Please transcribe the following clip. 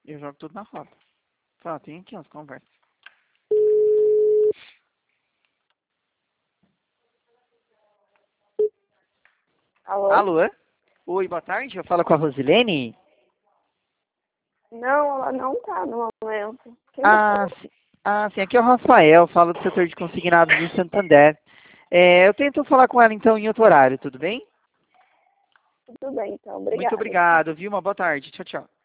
Eu jogo tudo na roda. Fala, tem aqui umas conversas. Alô? Alô? Oi, boa tarde. Eu falo com a Rosilene? Não, ela não tá no momento. Quem tá Ah, falando? sim. Ah, sim. Aqui é o Rafael, falo do setor de consignados em Santander. Eu tento falar com ela então em outro horário, tudo bem? Tudo bem, então. Muito Obrigada. obrigado, viu? Uma boa tarde. Tchau, tchau.